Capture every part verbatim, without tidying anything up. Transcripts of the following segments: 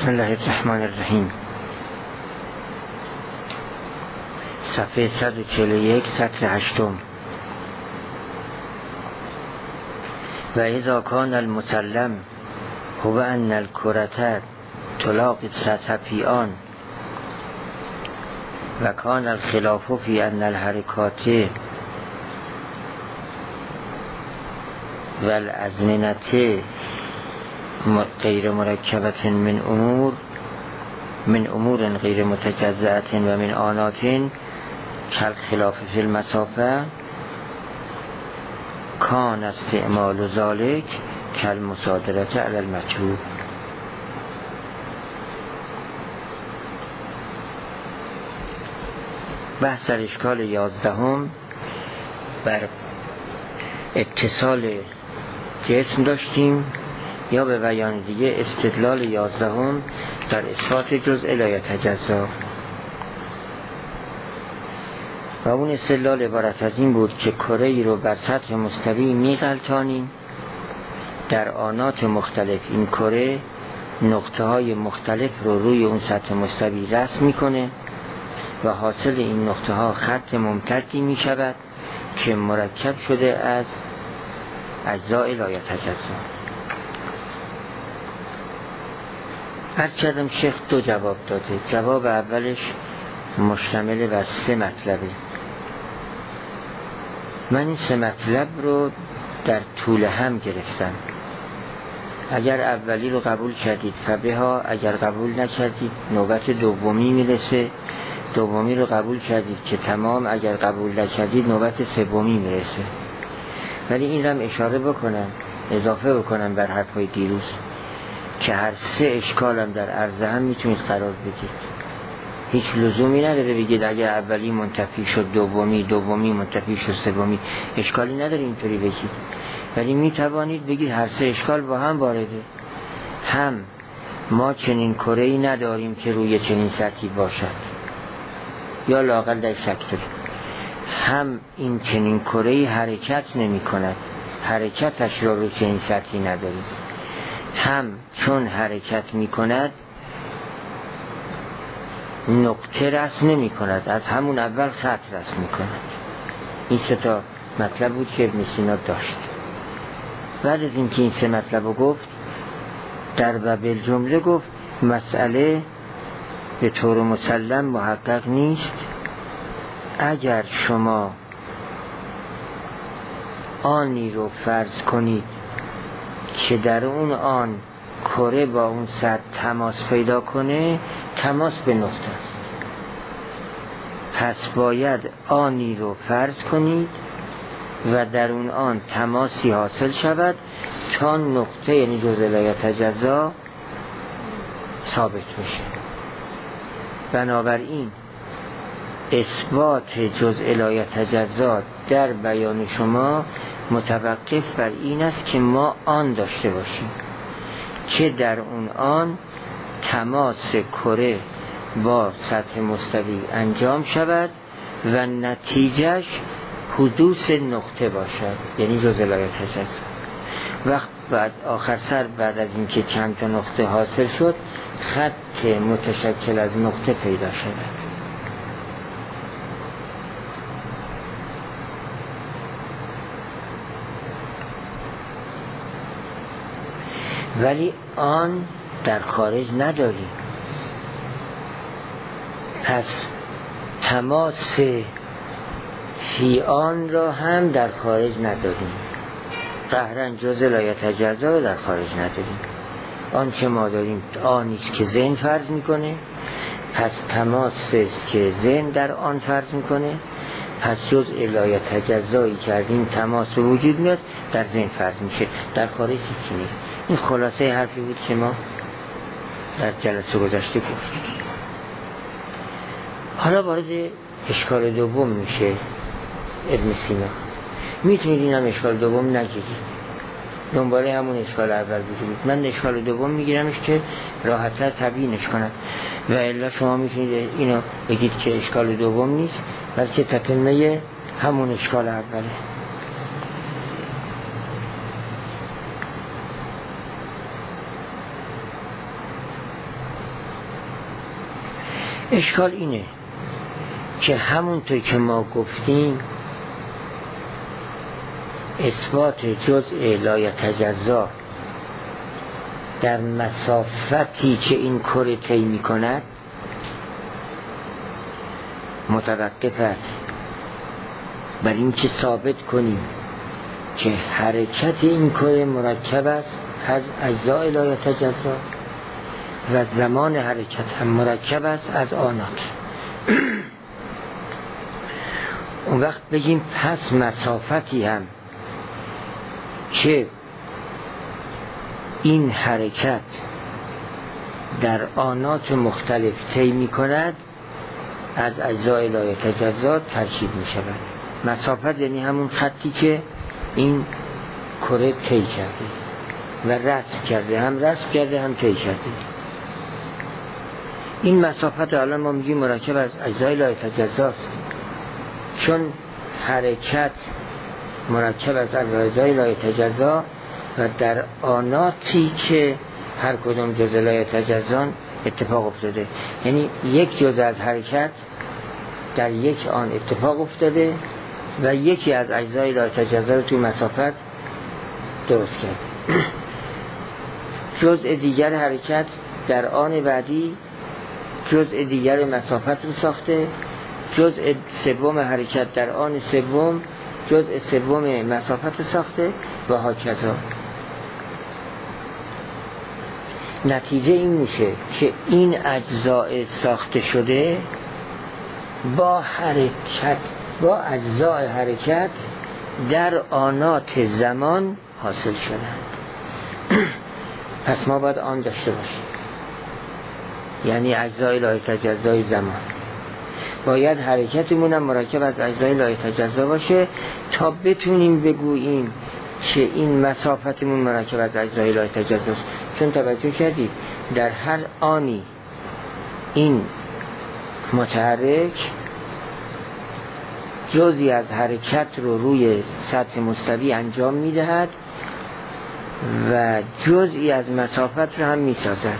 بسم الله الرحمن الرحیم. صفحه صد و چهل و یک، سطر هشتم. و اذا کان المسلم هو ان الکرة تلاقی السطح فی آن و کان الخلاف فی ان الحرکات و الازمنة غیر مرکبت من امور من امور غیر متجزئة و من آنات کالخلاف فی المسافه کان استعمال ذلك کالمصادرة علی المجهول. بحث در اشکال یازدهم بر اتصال جسم داشتیم، یا به بیان دیگه استدلال یازدهم در اثبات جزء لا یتجزا. و اون استدلال عبارت از این بود که کره ای رو بر سطح مستوی میغلطانیم، در آنات مختلف این کره نقطه های مختلف رو روی اون سطح مستوی رسم میکنه و حاصل این نقطه ها خط ممتدی میشود که مرکب شده از اجزاء لا یتجزا. عرض کردم شیخ دو جواب داده. جواب اولش مشتمل بر سه مطلبه. من این سه مطلب رو در طول هم گرفتم. اگر اولی رو قبول کردید فبها، اگر قبول نکردید نوبت دومی میرسه. دومی رو قبول کردید که تمام، اگر قبول نکردید نوبت سومی میرسه. ولی این رو هم اشاره بکنم، اضافه بکنم بر حرفای دیروز، که هر سه اشکال هم در عرض هم میتونید قرار بدید. هیچ لزومی نداره بگید اگر اولی منتفی شد دومی، دومی منتفی شد سومی، اشکالی نداره اینطوری بگید. ولی میتوانید بگید هر سه اشکال با هم وارده. هم ما چنین کره‌ای نداریم که روی چنین سطحی باشد، یا لااقل در شک داریم. هم این چنین کره‌ای حرکت نمی کند، حرکتش را روی چنین سطحی نداریم. هم چون حرکت می کند نقطه رسم نمی کند، از همون اول خط رسم می کند. این سه تا مطلب بود که ابن سینا داشت. بعد از اینکه این سه مطلب رو گفت، در باب جمله گفت مسئله به طور مسلم محقق نیست اگر شما آنی رو فرض کنید که در اون آن کره با اون سطح تماس پیدا کنه، تماس به نقطه است. پس باید آنی رو فرض کنید و در اون آن تماسی حاصل شود تا نقطه، یعنی جزء لا یتجزا، ثابت بشه. بنابراین اثبات جزء لا یتجزا در بیان شما متوقف بر این است که ما آن داشته باشیم که در اون آن تماس کره با سطح مستوی انجام شود و نتیجهش حدوث نقطه باشد، یعنی جزء لا یتجزا. وقت بعد آخر سر بعد از اینکه چند تا نقطه حاصل شد، خط متشکل از نقطه پیدا شود. ولی آن در خارج نداریم. پس تماس فی آن را هم در خارج نداریم. قهرن جزء لا یتجزا را در خارج نداریم. آن که ما داریم آنیست که ذهن فرض میکنه، پس تماس است که ذهن در آن فرض میکنه، پس جزء لا یتجزایی کردیم تماس وجود میاد، در ذهن فرض میشه، در خارج هیچی نیست. این خلاصه حرفی بود که ما در جلسه گذشته گفتیم. حالا وارد اشکال دوم میشه ابن سینا. میتونید این هم اشکال دوم نگیرید، دنباله همون اشکال اول بگیرید. من اشکال دوم میگیرمش که راحت‌تر تبیینش کنم، و الا شما میتونید اینو بگید که اشکال دوم نیست بلکه تتمه همون اشکال اوله. اشکال اینه که همونطور که ما گفتیم اثبات جزء لا یتجزا در مسافتی که این کره طی می‌کند متوقف است بر این که ثابت کنیم که حرکت این کره مرکب است از اجزاء لا یتجزا و زمان حرکت هم مرکب است از آنات. اون وقت بگیم پس مسافتی هم که این حرکت در آنات مختلف طی می کند از اجزاء لا یتجزا ترکیب می شود. مسافت یعنی همون خطی که این کره طی کرده و رسم کرده، هم رسم کرده هم طی کرده. این مسافت الان ما میگیم مرکب از اجزاء لا یتجزا است، چون حرکت مرکب از اجزاء لا یتجزا و در آناتی که هر کدوم جزء لا یتجزا اتفاق افتاده، یعنی یک جزء از حرکت در یک آن اتفاق افتاده و یکی از اجزای لا یتجزا رو توی مسافت درست کرد. جزء دیگر حرکت در آن بعدی جزء دیگر مسافت رو ساخته، جزء سوم حرکت در آن سوم جزء سوم مسافت رو ساخته و هاکذا. نتیجه این میشه که این اجزاء ساخته شده با حرکت با اجزاء حرکت در آنات زمان حاصل شدند. پس ما باید آن داشته باشیم، یعنی اجزای لا یتجزای زمان. باید حرکتمون هم مرکب از اجزای لا یتجزا باشه تا بتونیم بگوییم که این مسافتمون مرکب از اجزای لا یتجزا است. چون توجه کردید در هر آنی این متحرک جزئی از حرکت رو روی سطح مستوی انجام میدهد و جزئی از مسافت رو هم میسازد.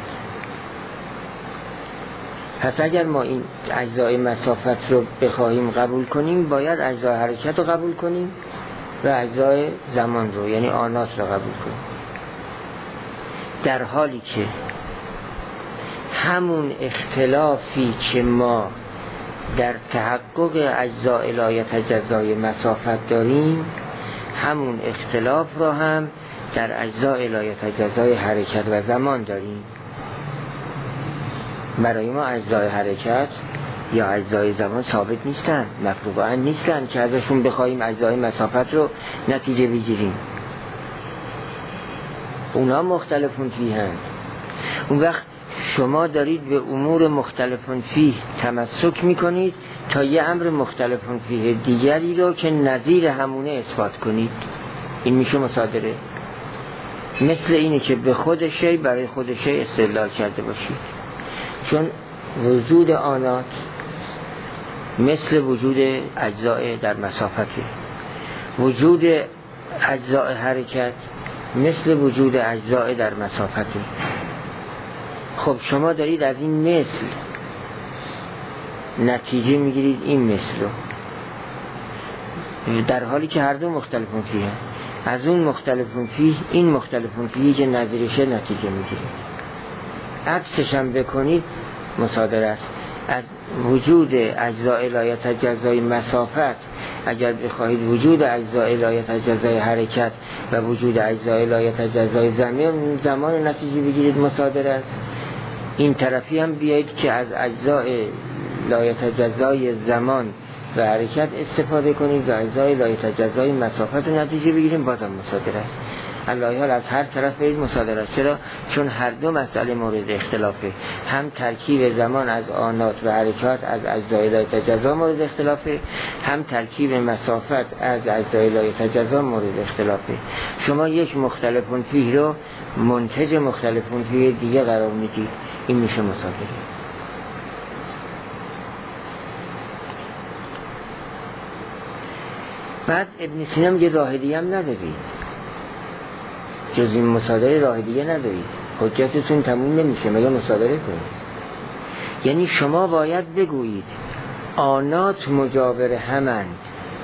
پس اگر ما این اجزای مسافت رو بخواهیم قبول کنیم باید اجزای حرکت رو قبول کنیم و اجزای زمان رو یعنی آنات رو قبول کنیم، در حالی که همون اختلافی که ما در تحقق اجزای لا یتجزای مسافت داریم همون اختلاف را هم در اجزای لا یتجزای حرکت و زمان داریم. برای ما اجزای حرکت یا اجزای زمان ثابت نیستن، مفروضاً نیستن که ازشون بخوایم اجزای مسافت رو نتیجه بگیریم. اونا مختلفون فیه هست. اون وقت شما دارید به امور مختلفون فیه تمسک میکنید تا یه امر مختلفون فیه دیگری رو که نظیر همونه اثبات کنید. این میشه مصادره. مثل اینه که به خود شی برای خود شی استدلال کرده باشید، چون وجود آنات مثل وجود اجزاء در مسافته، وجود اجزاء حرکت مثل وجود اجزاء در مسافته. خب شما دارید از این مثل نتیجه میگیرید این مثل رو، در حالی که هر دو مختلفون فیه. از اون مختلفون فیه این مختلفون فیه که نظیرشه نتیجه میگیرید. عکسش هم بکنید مصادره است. از وجود اجزاء لا یتجزای مسافت اگر بخواهید وجود اجزاء لا یتجزای حرکت و وجود اجزاء لا یتجزای زمان زمان نتیجه بگیرید مصادره است. این طرفی هم بیایید که از اجزاء لا یتجزای زمان و حرکت استفاده کنید و اجزاء لا یتجزای مسافت نتیجه بگیریم، بازم مصادره است. علاوه حال از هر طرف برید مصادره است. چرا؟ چون هر دو مسئله مورد اختلافه. هم ترکیب زمان از آنات و حرکات از اجزای لا یتجزا مورد اختلافه، هم ترکیب مسافت از اجزای لا یتجزا مورد اختلافه. شما یک مختلفون فیه رو منتج مختلفون فیه دیگه قرار میدید، این میشه مصادره. بعد ابن سینا میگه راه دیگه هم ندارید، جز این مصادره راه دیگه ندارید، حجتتون تموم نمیشه مگه مصادره کنید. یعنی شما باید بگویید آنات مجاور همند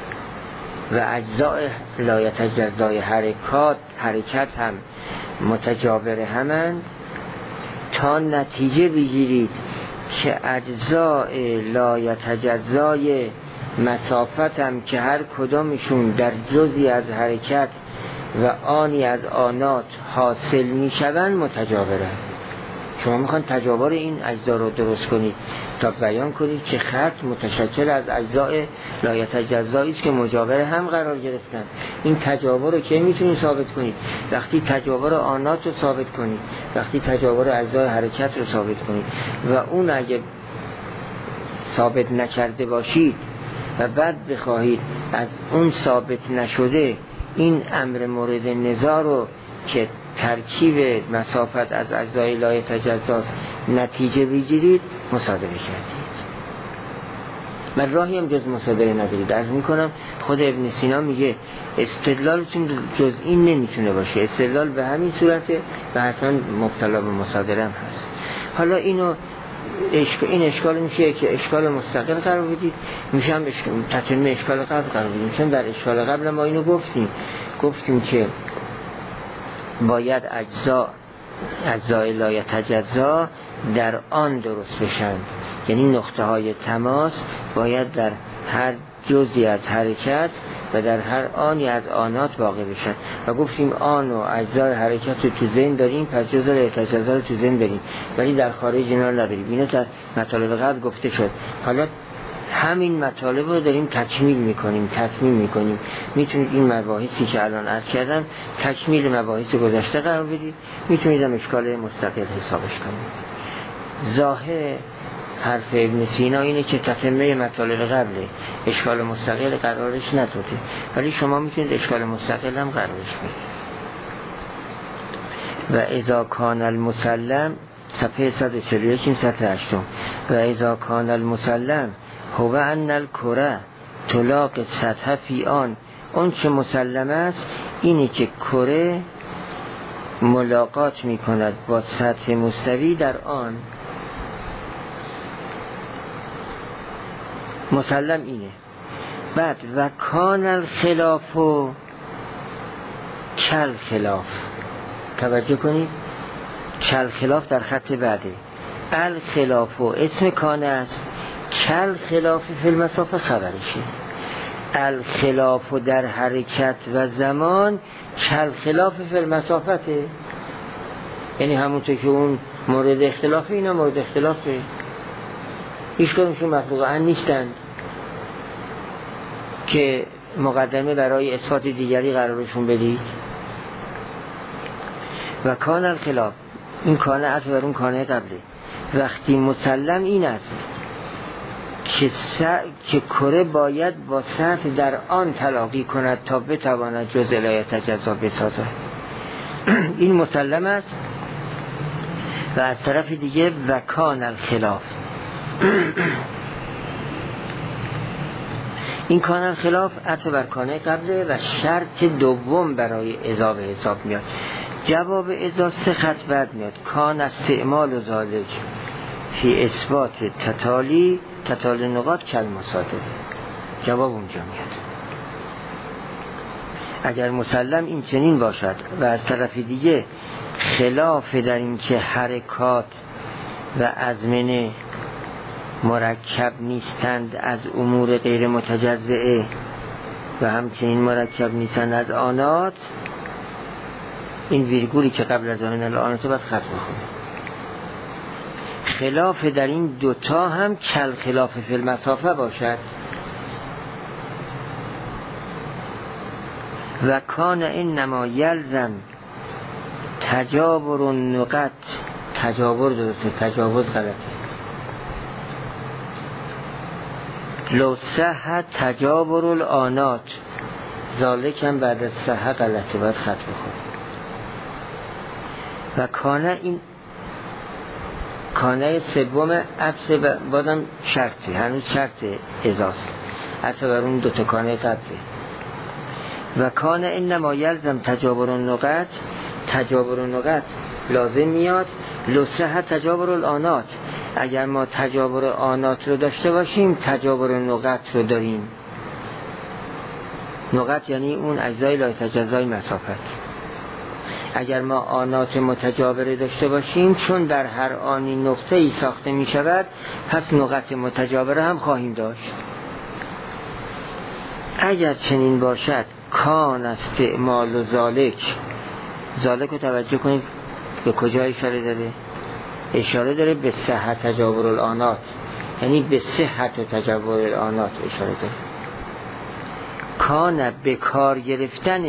و اجزاء لایتجزای حرکات حرکت هم متجاور همند، تا نتیجه بگیرید که اجزاء لایتجزای مسافت هم که هر کدامشون در جزئی از حرکت و آنی از آنات حاصل می شوند متجاورند. شما میخوان تجاور این اجزا رو درست کنید تا بیان کنید که خط متشکل از اجزاء لایتجزایی است که مجاور هم قرار گرفتن. این تجاور رو که میتونید ثابت کنید؟ وقتی تجاور آنات رو ثابت کنید، وقتی تجاور اجزای حرکت رو ثابت کنید، و اون اگه ثابت نکرده باشید و بعد بخواهید از اون ثابت نشده این امر مورد نزاع رو که ترکیب مسافت از اجزای لایتجزاست نتیجه بگیرید، مصادره کردید. من راهی هم جز مصادره ندارید. عرض میکنم خود ابن سینا میگه استدلالتون جز این نمیتونه باشه، استدلال به همین صورته و حتما مبتلا به مصادره هم هست. حالا اینو اشکال این اشکال میشه که اشکال مستقل قرار بدید، میشه هم تتمه اشکال قبل قرار بدید. چون در اشکال قبل ما اینو گفتیم گفتیم که باید اجزا اجزای لایتجزا در آن درست بشن، یعنی نقطه های تماس باید در هر جزئی از حرکت و در هر آنی از آنات واقع بشن. و گفتیم آن و اجزای حرکت رو تو ذهن داریم، پس جزء لایتجزا رو تو ذهن داریم، ولی در خارج اینا نداریم. اینو در مطالب قبل گفته شد. حالا همین مطالب رو داریم تکمیل میکنیم تکمیل میکنیم میتونید این مباحثی که الان عرض کردم تکمیل مباحث گذشته قرار بدید، میتونید هم اشکال مستقل حسابش کنید. ظاهر حرف ابن سینا اینه که تتمه مطالب قبله، اشکال مستقل قرارش نداده، ولی شما میتونید اشکال مستقل هم قرارش بدید. و اذا کان المسلم صفحه صد و چهل و یک صفحه هشت و اذا کان المسلم هو ان الکره طلاق سطح فی آن، اون چه مسلم است اینه که کره ملاقات میکند با سطح مستوی در آن. مسلم اینه. بعد و کان الخلاف و کل خلاف، توجه کنید کل خلاف در خط بعده. الخلاف و اسم کان است، کل خلاف فی المسافه خبرشه. الخلاف در حرکت و زمان کل خلاف فی المسافته، یعنی همونطور که اون مورد اختلافه اینا مورد اختلافه، هیچ کدومشون مخلوق ان نیستند که مقدمه برای اثبات دیگری قرارشون بدید. و کان الخلاف، این کانه عطف بر اون کانه قبله. وقتی مسلم این است که س... که کره باید با سطح در آن تلاقی کند تا بتواند جزء لایتجزا بسازد، این مسلم است. و از طرف دیگه و کان الخلاف، این کان الخلاف عطف بر کانه قبله و شرط دوم برای اذا به حساب میاد. جواب اذا سه خط بعد میاد. کان استعمال و ذالک فی اثبات تتالی تتالی نقاط کل مصادره، جواب اونجا میاد. اگر مسلم این چنین باشد و از طرف دیگه خلاف در این که حرکات و ازمنه مرکب نیستند از امور غیر متجزئه و همچنین مرکب نیستند از آنات، این ویرگولی که قبل از آن آنات باید خط بخونه. خلاف در این دوتا هم کل خلاف فی المسافه باشد. و کان انما یلزم تجاور النقط، تجاور درسته، تجاوز غلطه. لو صح تجاور الآنات، ذالک هم بعد از صح غلطه، باید خط بخونه. و کانه این کانه سوم عطف بادم شرطه، هنوز شرط ازاست، عطف بر اون دوتا کانه قبله. و کانه انما یلزم تجاور النقط، تجاور النقط لازم میاد. لو صح تجاور الآنات، اگر ما تجاور آنات رو داشته باشیم تجاور نقط رو داریم. نقط یعنی اون اجزای لا تجزای مسافت. اگر ما آنات متجاوره داشته باشیم، چون در هر آنی نقطه ای ساخته می شود، پس نقط متجاوره هم خواهیم داشت. اگر چنین باشد کان استعمال و ذالک، ذالک رو توجه کنید به کجا اشاره داره؟ اشاره داره به صحت تجاور الآنات، یعنی به صحت تجاور الآنات اشاره داره. کان به کار گرفتن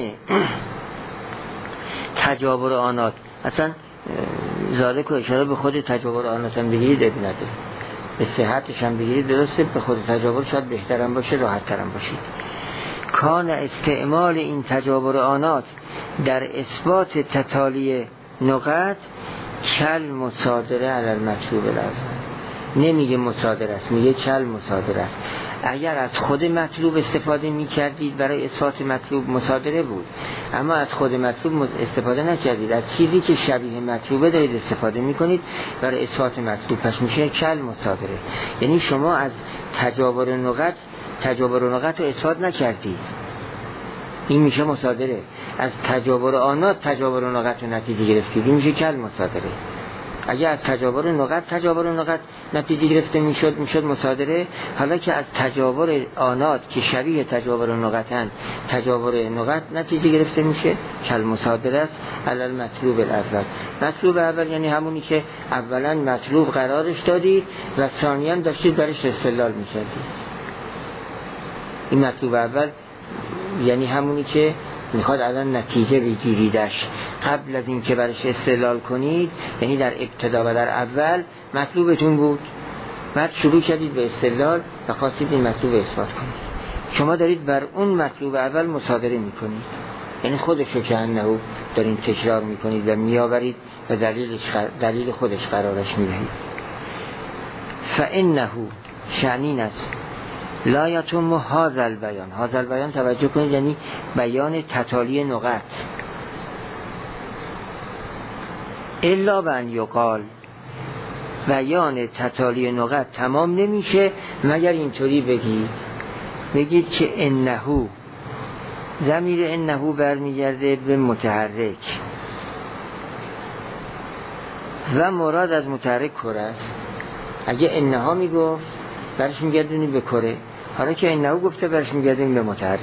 تجاور آنات، اصلا ذالک رو اشاره به خود تجاور آنات هم بگیرید اب نداره، به صحتش هم بگیرید درسته، به خود تجاور شاید بهترم باشه، راحت ترم باشید. کان استعمال این تجاور آنات در اثبات تتالی نقط کل مصادره علی المطلوب الاول. نمیگه مصادره است، میگه کل مصادره است. اگر از خود مطلوب استفاده میکردید برای اثبات مطلوب مصادره بود، اما از خود مطلوب استفاده نکردید، از چیزی که شبیه مطلوبه دارید استفاده میکنید برای اثبات مطلوب، پس میشه کل مصادره. یعنی شما از تجاور نقط تجاور نقط رو اثبات نکردید، این میشه مصادره. از تجاور آنات تجاور نقط رو نتیجه گرفتید، این میشه کل مصادره. اگه از تجاور نقط تجاور نقط نتیجه گرفته میشد میشد مصادره. حالا که از تجاور آنات که شبیه تجاور نقطن تجاور نقط نتیجه گرفته میشه، کل مصادره است علی المطلوب الاول. مطلوب اول یعنی همونی که اولا مطلوب قرارش دادید و ثانیاً داشتید برش استدلال میکردید. این مطلوب اول یعنی همونی که میخواد الان نتیجه بگیریدش قبل از این که برش استدلال کنید، یعنی در ابتدا و در اول مطلوبتون بود، بعد شروع کردید به استدلال و خواستید این مطلوب اثبات کنید. شما دارید بر اون مطلوب اول مصادره میکنید، یعنی خودشو که انهو دارین تکرار میکنید و میآورید و دلیلش دلیل خودش قرارش میدهید. فانه شأنین است لا یتم هذا البیان. هذا البیان توجه کنید یعنی بیان تتالی نقط. الا بن یقال، بیان تتالی نقط تمام نمیشه مگر اینطوری بگید بگید که انهو، ضمیر انهو برمیگرده به متحرک و مراد از متحرک کره است. اگه انها میگفت برش میگردونی به کره، حالا که انهو گفته برش میگردونی به متحرک.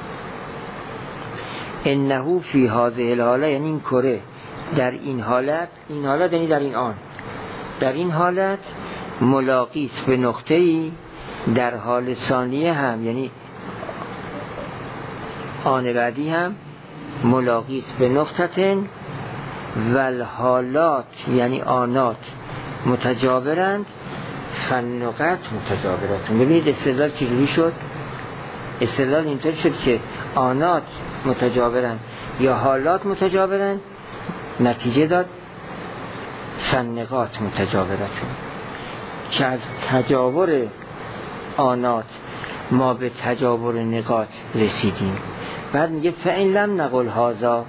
انهو فی هذه الحاله یعنی این کره در این حالت، این حالت یعنی در این آن، در این حالت ملاقیس به نقطه‌ای، در حال ثانیه هم یعنی آن بعدی هم ملاقیس به نقطتن و الحالات یعنی آنات متجاورند فنقط متجاوراتون. ببینید استدلال چجوری شد؟ استدلال اینطور شد که آنات متجاورند یا حالات متجاورند، نتیجه داد فنقات متجاوراتون، که از تجاور آنات ما به تجاور نقاط رسیدیم. بعد میگه فإن لم نقل هذا،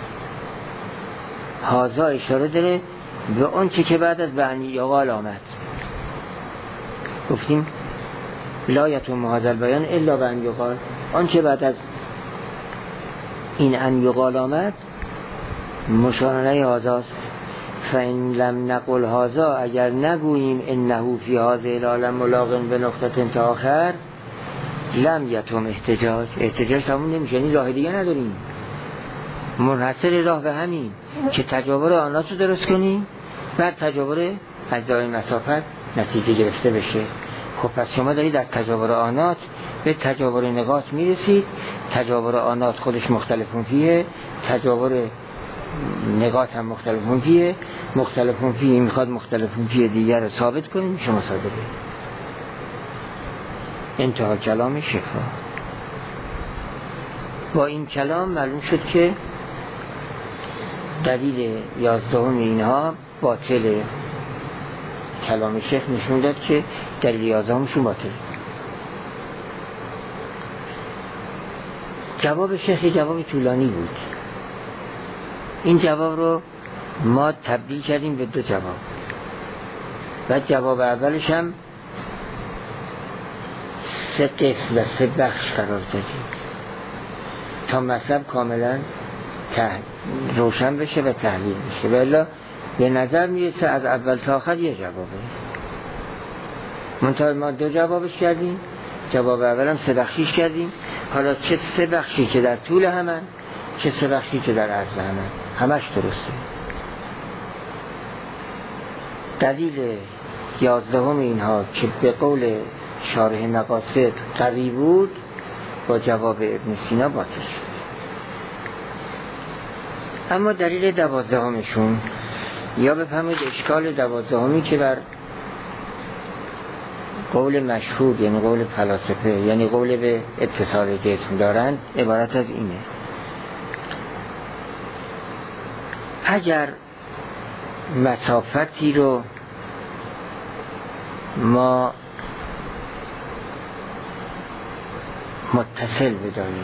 هذا اشاره داره به اون چه که بعد از بعنی یقال آمد. گفتیم لا یتم هذا البیان الا بان یقال، آن چه بعد از این ان یقال آمد مشارنه هذاست. فإن لم نقل هذا، اگر نگوییم انه فی هذه العالم ملاقن به نقطه تا آخر، لم یتم احتجاج، احتجاج تموم نمیشه، یعنی راه دیگه نداریم، منحصر راه به همین که تجاور آنات رو درست کنیم، بعد تجاور اجزای مسافت نتیجه گرفته بشه. خب پس شما دارید از تجاور آنات به تجاور نقاط میرسید. تجاور آنات خودش مختلفون فیه، تجاور نقاط هم مختلفون فیه، مختلفون فیه میخواد مختلفون فیه دیگر رو ثابت کنیم، شما ثابت کنیم. انتها کلام شفا. با این کلام معلوم شد که دلیل یازدهم اینها باطله. کلام شیخ نشون داد که دلیل یازدهمشون باطله. جواب شیخ جواب طولانی بود. این جواب رو ما تبدیل کردیم به دو جواب. و جواب اولش هم سه قسم و سه بخش قرار دادیم تا مطلب کاملا روشن بشه و تحلیل بشه. والا به نظر میرسه از اول تا آخر یه جوابه، منتها ما دو جوابش کردیم، جواب اولم سه بخشیش کردیم. حالا چه سه بخشی که در طول همن، چه سه بخشی که در عرض همن، همش درسته. دلیل یازدهم اینها که به قول شارح مقاصد قوی بود با جواب ابن سینا باطل شد. اما دلیل دوازدهمشون یا بفهمید اشکال دوازدهمی که بر قول مشهور یعنی قول فلاسفه یعنی قول به اتصال جسم دارند عبارت از اینه: اگر مسافتی رو ما متصل بدانیم،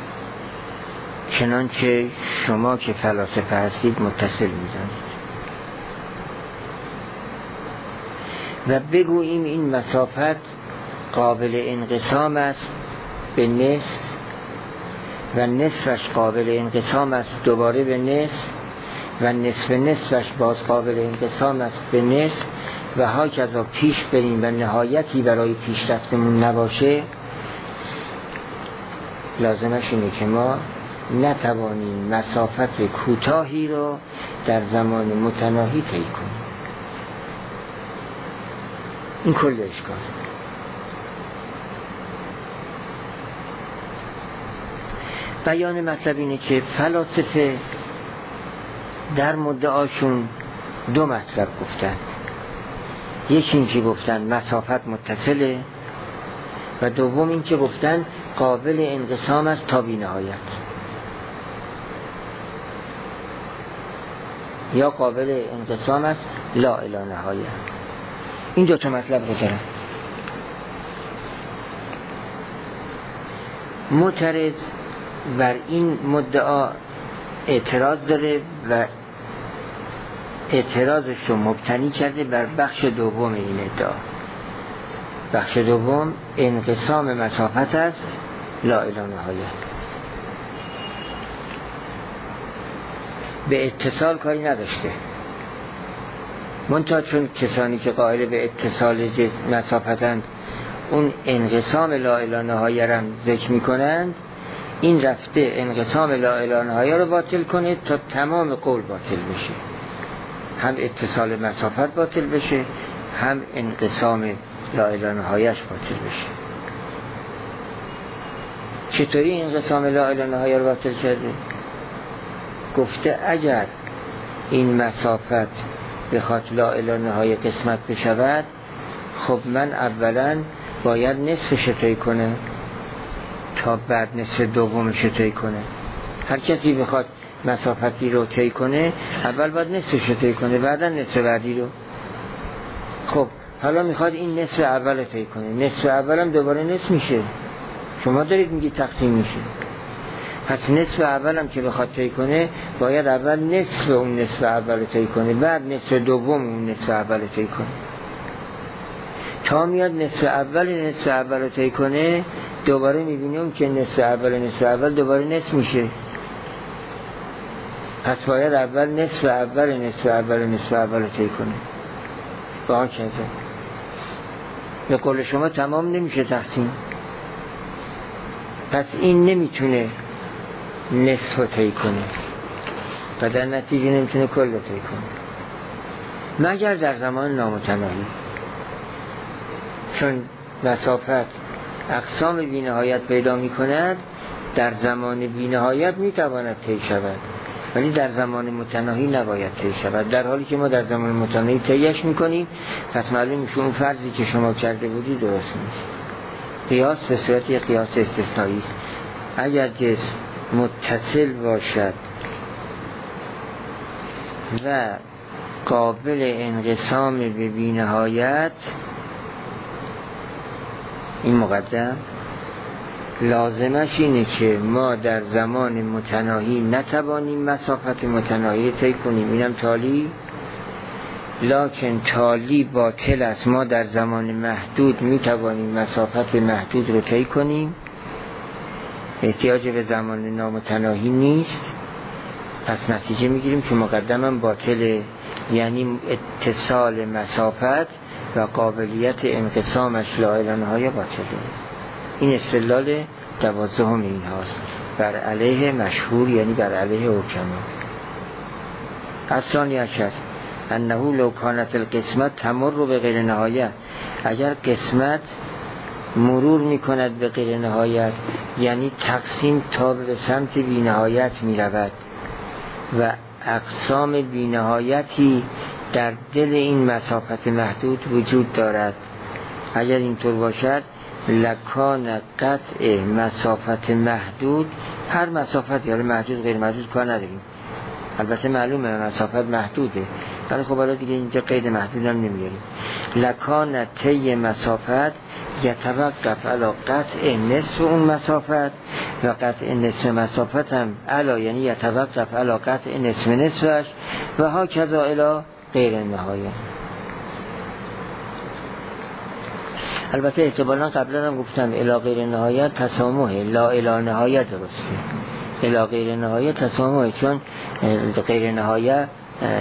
چنانچه شما که فلاسفه هستید متصل میدانید، و بگوییم این مسافت قابل انقسام است به نصف و نصفش قابل انقسام است دوباره به نصف و نصف نصفش باز قابل انقسام است به نصف و ها کذا پیش بریم و نهایتی برای پیشرفتمون نباشه، لازمش اینه که ما نتوانیم مسافت کوتاهی رو در زمان متناهی طی کنیم. این کل اشکال. بیان مطلب اینه که فلاسفه در مدعاشون دو مطلب گفتن. یکی این که گفتن مسافت متصله و دوم این که گفتن قابل انقسام است تا بی نهایت، یا قابل انقسام است لا الی نهایت. این دو تا مطلب رو دارن. معترض بر این مدعا اعتراض داره و اعتراضش رو مبتنی کرده بر بخش دوم این ادعا. بخش دوم انقسام مسافت است لا الی نهایت. به اتصال کاری نداشته، منتها چون کسانی که قائل به اتصال مسافتند اون انقسام لا الی نهایت هم ذکر میکنند، این رفته انقسام لا الی نهایت رو باطل کنه تا تمام قول باطل بشه، هم اتصال مسافت باطل بشه هم انقسام لا الی نهایت باطل بشه. چطوری انقسام لا الی نهایت رو باطل کرده؟ گفته اگر این مسافت بخواد لا الی نهایت قسمت بشود، خب من اولا باید نصفش طی کنه تا بعد نصف دومش طی کنه. هر کسی بخواد مسافتی رو طی کنه اول باید نصفش طی کنه بعدا نصف بعدی رو. خب حالا میخواد این نصف اول طی کنه، نصف اولم دوباره نصف میشه، شما دارید میگی تقسیم میشه. پس نصف اولم که بخواد طی کنه باید اول نصف اون نصف اول طی کنه بعد نصف دوم اون نصف اول طی کنه، تا میاد نصف اول نصف اول طی کنه دوباره میبینیم که نصف اول نصف اول دوباره نصف میشه. پس باید اول نصف اول نصف اول نصف اول طی کنه. با آن چه به قول شما تمام نمیشه تقسیم، پس این نمیتونه نصف طی کنه و در نتیجه نمیتونه کل طی کنه مگر در زمان نامتناهی، چون مسافت اقسام بی‌نهایت پیدا میکند. در زمان بی‌نهایت میتواند طی شود ولی در زمان متناهی نباید طی شود، در حالی که ما در زمان متناهی طیش میکنیم. پس معلوم میشه اون فرضی که شما کرده بودی درست نیست. قیاس به صورت یک قیاس استثنایی است. اگر جسم متصل باشد و قابل انقسام به بی‌نهایت، این مقدم لازمش اینه که ما در زمان متناهی نتوانیم مسافت متناهی طی کنیم، اینم تالی، لکن تالی باطل است، ما در زمان محدود میتوانیم مسافت محدود رو طی کنیم، احتیاج به زمان نامتناهی نیست. پس نتیجه میگیریم که مقدماً باطله، یعنی اتصال مسافت و قابلیت انقسامش لا اله الا الله باطله. این استدلال دوازدهم این هاست بر علیه مشهور، یعنی بر علیه حکما. الثانی عشر انه لو کانت القسمت تمر به غیر نهایت، اگر قسمت مرور میکند به غیر نهایت، یعنی تقسیم تا به سمت بی نهایت میرود و اقسام بی نهایتی در دل این مسافت محدود وجود دارد، اگر اینطور باشد لکان قطع مسافت محدود، هر مسافت یا محدود غیر محدود کار نداریم، البته معلومه مسافت محدوده، ولی خب حالا دیگه اینجا قید محدود هم نمیاریم. لکان طی مسافت یتوقف علی قطع نصف اون مسافت و قطع نصف مسافت هم علا، یعنی یتوقف علی قطع نصف نصفش و ها کذا الی غیر نهایه. البته احتمالا قبلا هم گفتم الی غیر نهایت تسامحه، لا الی نهایت درسته، الی غیر نهایت تسامحه، چون غیر نهایت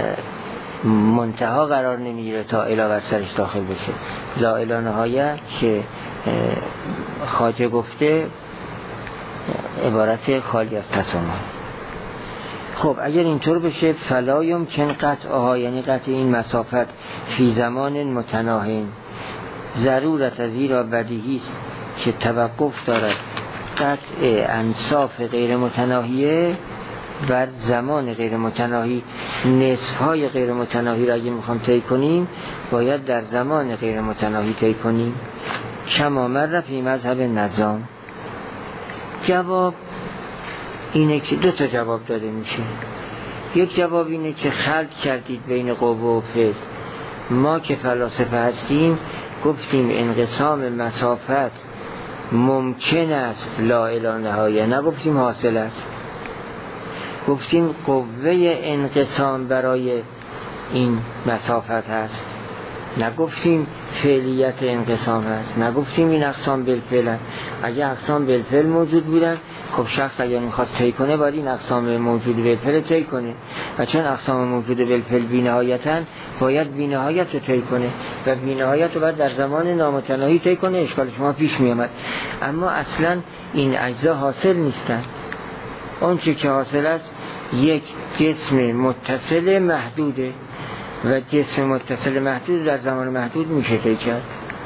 منتها قرار نمیگیره تا الی بر سرش داخل بشه. لا الی نهایت که خواجه گفته عبارت خالی از تسامح. خب اگر اینطور بشه فلا یمکن قطعها، یعنی قطع این مسافت فی زمان متناهی، ضرورت از زیرا بدیهی است که توقف دارد قطع انصاف غیر متناهیه بر زمان غیر متناهی. نصفهای غیر متناهی را اگه میخوام طی کنیم باید در زمان غیر متناهی طی کنیم. کما مر فی مذهب نظام. جواب اینه که دو تا جواب داده میشه. یک جواب اینه که خلط کردید بین قوه و فعل. ما که فلاسفه هستیم گفتیم انقسام مسافت ممکن است لا الی نهایه، نگفتیم حاصل است. گفتیم قوه انقسام برای این مسافت هست، نگفتیم فعلیت انقسام هست، نگفتیم این اقسام بالفعل هست. اگه اقسام بالفعل موجود بودن خب شخص اگر میخواست طی کنه باید این اقسام موجود بالفعل طی کنه، و چون اقسام موجود بالفعل بی‌نهایتن باید بی‌نهایت رو طی کنه و بی‌نهایت رو باید در زمان نامتناهی طی کنه. اشکال شما پیش میامد. اما اصلا این اجزا حاصل نیستن. اون چه که حاصل است یک جسم متصل محدوده و جسم متصل محدود در زمان محدود میشه طی کرد.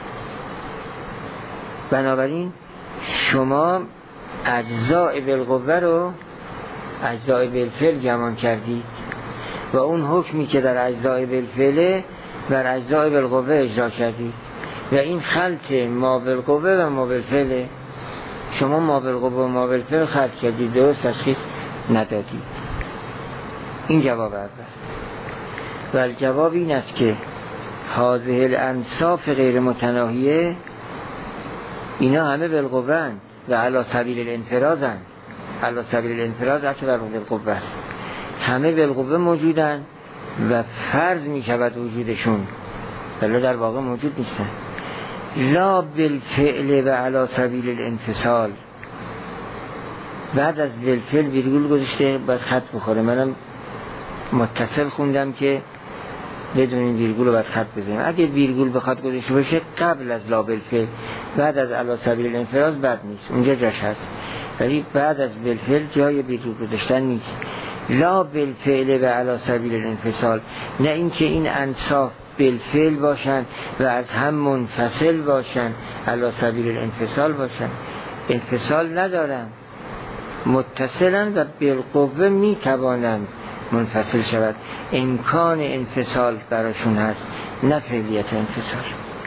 بنابراین شما اجزاء بالقوه رو اجزاء بالفعل جمع کردید و اون حکمی که در اجزاء بالفعل بر اجزاء بالقوه اجرا کردید و این خلط ما بالقوه و ما بالفعل. شما ما بالقوه و ما بالفعل خلط کردید، درست تشخیص ندادید. این جواب اول. و الجواب این است که هذه الانصاف غیر متناهیه اینا همه بالقوه و علی سبیل الانفراز، علی سبیل الانفراز اصلا بالقوه است، همه بالقوه موجودن و فرض می شود وجودشون ولی در واقع موجود نیستن. لا بالفعل و علی سبیل الانفصال. بعد از بالفعل ویرگول گذاشته باید خط بخوره. منم متصل خوندم که بدون ویرگول رو باید خط بزنیم. اگه ویرگول بخواد گذاشته باشه قبل از لا بالفعل بعد از علی سبیل الانفراز بد نیست، اونجا جاش هست، ولی بعد از بالفعل جای ویرگول گذاشتن نیست. لا بالفعل و علی سبیل الانفصال، نه اینکه این انصاف بالفعل باشن و از هم منفصل باشن، علی سبیل الانفصال باشن. انفصال ندارن، متصلن و بالقوه می توانند منفصل شود. امکان انفصال براشون هست، نه فعلیت انفصال.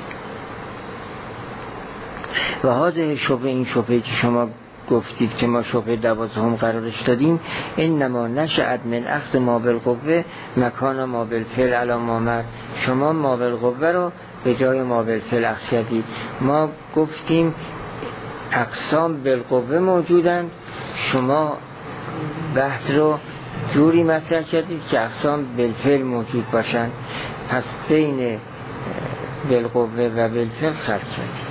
و هذه شبه، این شبهی که شما گفتید که ما شبه دوازدهم قرارش دادیم، انما نشأت من اخذ ما بالقوه مکان ما بالفعل علی ما مر. شما ما بالقوه رو به جای ما بالفعل اخذ کردید. ما گفتیم اقسام بالقوه موجودن، شما بحث رو جوری مطرح کردید که اقسام بالفعل موجود باشن پس بین بالقوه و بالفعل خلق کردید.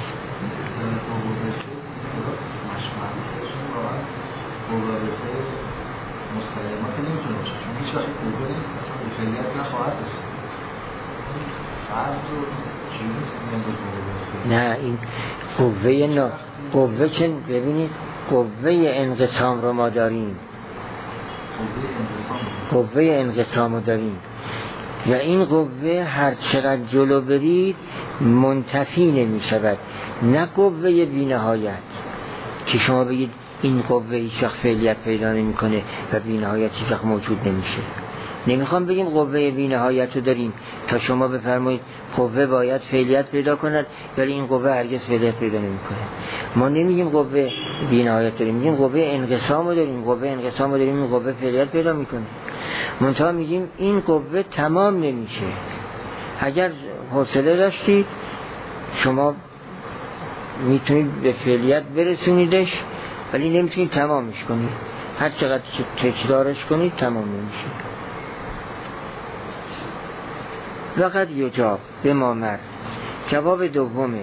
مستقیمات نمیتونه باشه چون هیچ وقت قوه به فعلیت نخواهد رسید. فرض رو چی نیست؟ نه این قوه نا قوه که ببینید قوه انقسام رو ما داریم، قوه انقسام رو داریم و این قوه هر چقدر جلو برید منتفی نمی شود، نه قوه بی نهایت که شما بگید این قوه هیچ وقت فعلیت پیدا نمی کنه و بی نهایت هیچ وقت موجود نمیشه. نمیخوام بگیم قوه بی نهایت رو داریم تا شما بفرمایید قوه باید فعلیت پیدا کند ولی این قوه هرگز فعلیت پیدا نمی کنه. ما نمیگیم قوه بی نهایت داریم، میگیم قوه انقسام رو داریم، قوه انقسام رو داریم، این قوه فعلیت پیدا میکنه. منتها میگیم این قوه تمام نمیشه. اگر حوصله داشتید شما میتونید به فعلیت برسونیدش ولی نمیتونید تمامش کنید، هر چقدر تکرارش کنید تمام نمیشه. وقت یجاب به ما مرد. جواب دومه،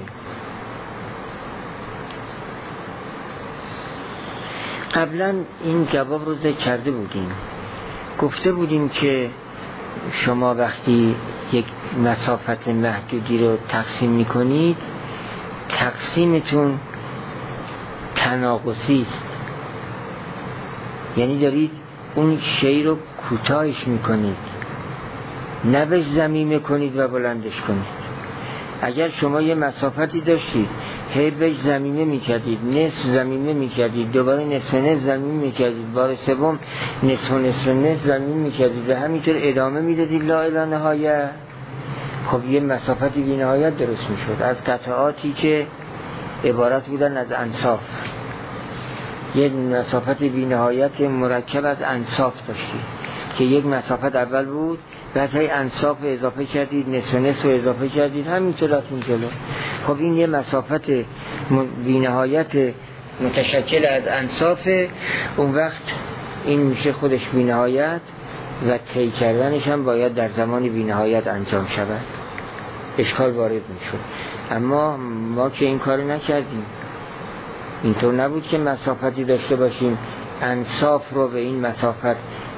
قبلا این جواب رو ذکر کرده بودیم، گفته بودیم که شما وقتی یک مسافت محدودی رو تقسیم میکنید تقسیمتون تناقضی است، یعنی دارید اون شی رو کوتاهش میکنید، نه بهش ضمیمه کنید و بلندش کنید. اگر شما یه مسافتی داشتید هی بهش ضمیمه میکردید، نصف ضمیمه میکردید، دوباره نصف نصف ضمیمه میکردید، بار سوم نصف و نصف نصف ضمیمه میکردید و همینطور ادامه میدادید لا اله نهایه، خب یه مسافتی بی نهایت درست میشد از قطعاتی که عبارت بودن از انصاف. یه مسافت بی نهایت مرکب از انصاف داشتید که یک مسافت اول بود بعد های انصاف اضافه کردید، نصف نصف اضافه کردید، همینطور رفتیم جلو. خب این یه مسافت بی نهایت متشکل از انصاف، اون وقت این میشه خودش بی نهایت و طی کردنش هم باید در زمان بی نهایت انجام شود، اشکال وارد میشد. اما ما که این کار نکردیم، اینطور نبود که مسافتی داشته باشیم انصاف رو به این مسافت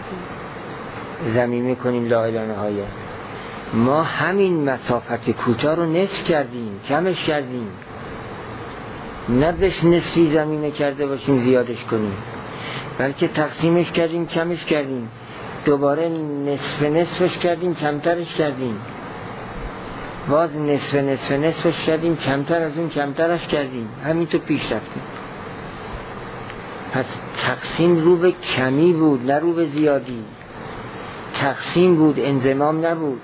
ضمیمه کنیم لا اله نهایه. ما همین مسافت کوتاه رو نصف کردیم، کمش کردیم، نه بهش نصفی ضمیمه کرده باشیم زیادش کنیم، بلکه تقسیمش کردیم کمش کردیم، دوباره نصف نصفش کردیم کمترش کردیم، باز نصف نصف نصفش کردیم کمتر از اون کمترش کردیم، همین تو پیش رفتیم. پس تقسیم رو به کمی بود نه رو به زیادی، تقسیم بود انضمام نبود.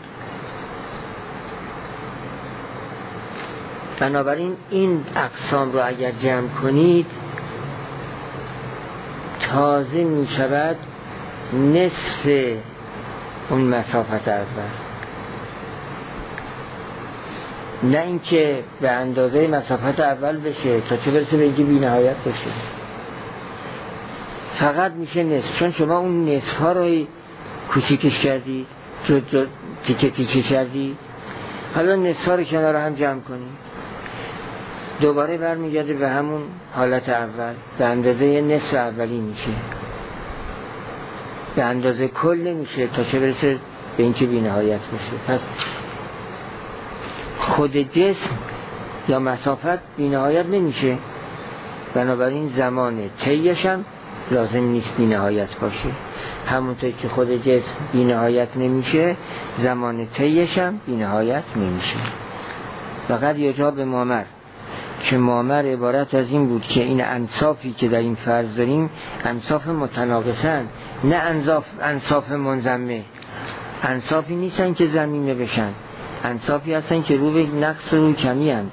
بنابراین این اقسام رو اگر جمع کنید تازه می شود نصف اون مسافت اول، نه اینکه به اندازه مسافت اول بشه تا چه برسه به اینکه بی نهایت بشه، فقط میشه نصف. چون شما اون نصف ها رو کوچیکش کردی، تیکه تیکه کردی، حالا نصف ها رو کنار هم جمع کنی دوباره برمیگرده به همون حالت اول، به اندازه نصف اولی میشه، به اندازه کل نمیشه تا چه برسه به اینکه بی نهایت بشه. پس خود جسم یا مسافت بی نهایت نمیشه، بنابراین زمان طیش هم لازم نیست بی نهایت باشه. همونطور که خود جسم بی نهایت نمیشه زمان طیش هم بی نهایت نمیشه. فقط یجاب به مامر، که مامر عبارت از این بود که این انصافی که در این فرض داریم انصاف متناقصن، نه انصاف انصاف منضمه. انصافی نیستن که ضمیمه بشن، انصافی هستن که رو به نقص و رو کمی هستند.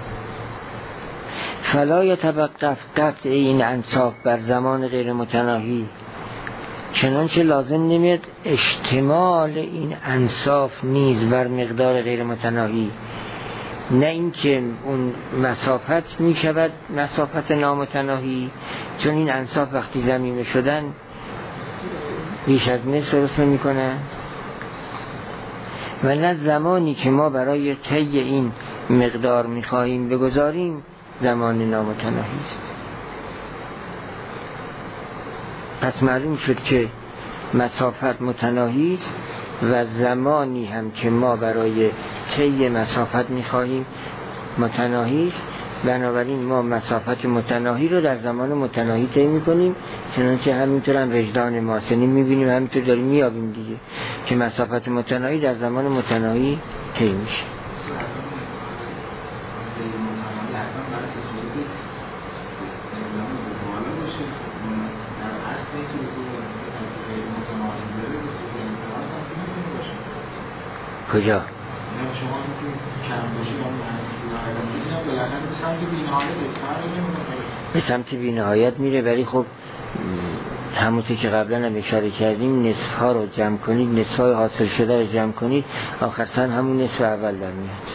فلا یتوقف قطع این انصاف بر زمان غیر متناهی، چنانچه لازم نمید اشتمال این انصاف نیز بر مقدار غیر متناهی، نه اینکه اون مسافت می شود مسافت نامتناهی، چون این انصاف وقتی ضمیمه شدن بیش از نصف درست نمی کنن. و نه زمانی که ما برای طی این مقدار میخواهیم بگذاریم زمان نامتناهی است. پس معلوم شد که مسافت متناهی است و زمانی هم که ما برای طی مسافت میخواهیم متناهی است. بنابراین ما مسافت متناهی رو در زمان متناهی طی میکنیم، چنانچه همینطور هم وجدان ماست، یعنی میبینیم همینطور داریم میابیم دیگه که مسافت متناهی در زمان متناهی طی میشه. کجا؟ به سمت بی‌نهایت میره، ولی خب همونطور که قبلا هم اشاره کردیم نصف ها رو جمع کنید، نصف های حاصل شده رو جمع کنید، آخرتاً همون نصف اول در میاد.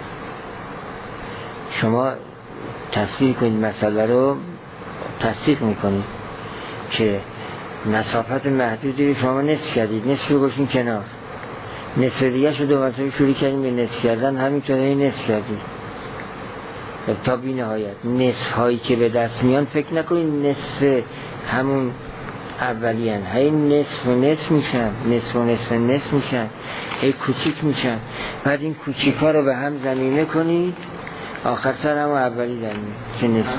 شما تصویر کنید مسئله رو، تصدیق میکنید که مسافت محدودی رو شما نصف کردید، نصف رو گوشین کنار، نصف دیگه شو دو مرتبه شروع کردیم به نصف کردن، همینطور نصف کردیم تا بی نهایت. نصف هایی که به دست میان فکر نکنید نصف همون اولی هن، هی نصف و نصف میشن، نصف و نصف و نصف میشن، هی کوچیک میشن. بعد این کوچیک ها رو به هم ضمیمه کنید، آخر سر هم اولی در میاد که نصف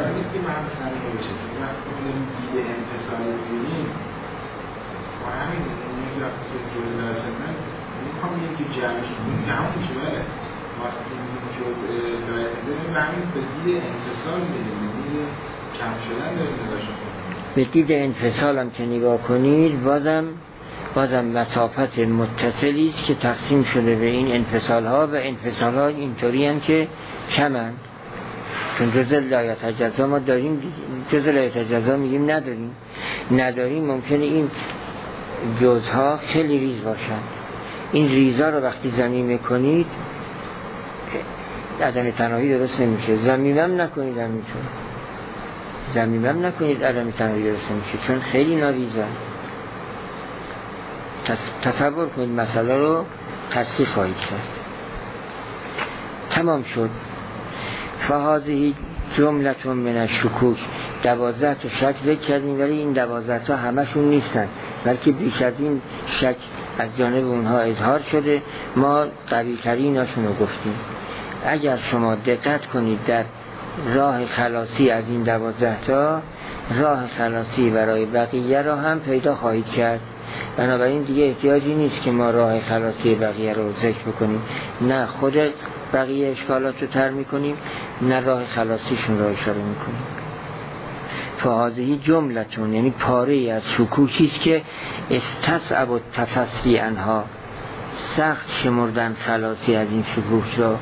که جمعش کنید که همون جوره وقتی که همین به دید انفصال میدیم، به دید کم شدن داریم نگاش کنید. به دید انفصال هم که نگاه کنید بازم بازم مسافت متصلی است که تقسیم شده به این انفصال ها، و انفصال ها اینطوری هستند که کمند، چون جزء لا یتجزا ما داریم، جزء لا یتجزا میگیم نداریم نداریم ممکنه این جزها خیلی ریز باشن. این ریزا رو وقتی ضمیمه کنید عدم تناهی درست نمیشه. ضمیمم نکنید، همینطور ضمیمم نکنید عدم تناهی درست نمیشه، چون خیلی ناریزه. تصور کنید مسئله رو تصدیق خواهید کرد. تمام شد. فهذه جملة من الشکوک، دوازده تا شک ذکر کردیم، ولی این دوازده تا همشون نیستن، بلکه بیش از این شک از جانب اونها اظهار شده. ما قوی تریناشون رو گفتیم. اگر شما دقت کنید در راه خلاصی از این دوازده تا، راه خلاصی برای بقیه را هم پیدا خواهید کرد. بنابراین دیگه احتیاجی نیست که ما راه خلاصی بقیه رو ذکر بکنیم، نه خود بقیه اشکالات رو تر میکنیم، نه راه خلاصیشون رو اشاره میکنیم. فهذه جملتون، یعنی پاره از شکوکی است که استصعب التفصی عنها، سخت شمردن خلاصی از این شکوک را،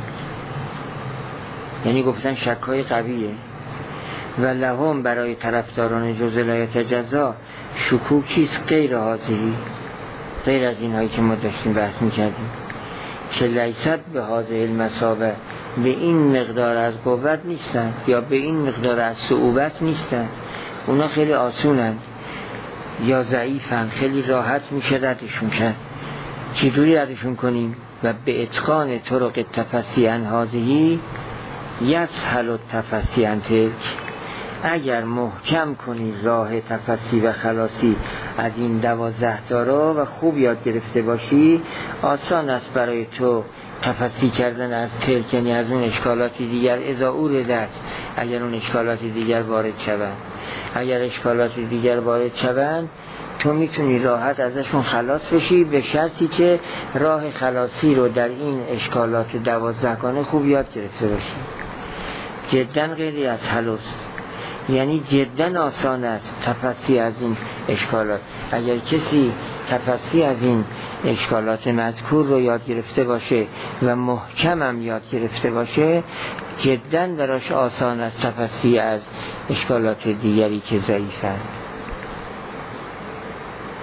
یعنی گفتن شکای قویه. و لهم، برای طرفداران جزء لا یتجزا، شکوکی است غیر هذه، غیر از این هایی که ما داشتیم بحث میکردیم، که لیست به هذه المثابه، به این مقدار از قوت نیستن یا به این مقدار از صعوبت نیستن. اونا خیلی آسونن یا ضعیفن، خیلی راحت میشه ردشون کرد. چجوری ردشون کنیم؟ و به اتقان طرق تفسی عن هذه یسهل التفسی عن تلک، اگر محکم کنی راه تفسی و خلاصی از این دوازده تا را و خوب یاد گرفته باشی، آسان است برای تو تفسی کردن از تلک، یعنی از اون اشکالاتی دیگر، اذا اوردت، اگر اون اشکالاتی دیگر وارد شوند. اگر اشکالاتی دیگر وارد شوند تو میتونی راحت ازشون خلاص بشی، به شرطی که راه خلاصی رو در این اشکالات دوازدهگانه خوب یاد گرفته باشی. جدا غیری از حلوست، یعنی جدا آسان است تفسی از این اشکالات. اگر کسی تفسی از این اشکالات مذکور رو یاد گرفته باشه و محکمم یاد گرفته باشه، جدا براش آسان است تفسی از اشکالات دیگری که ضعیفند.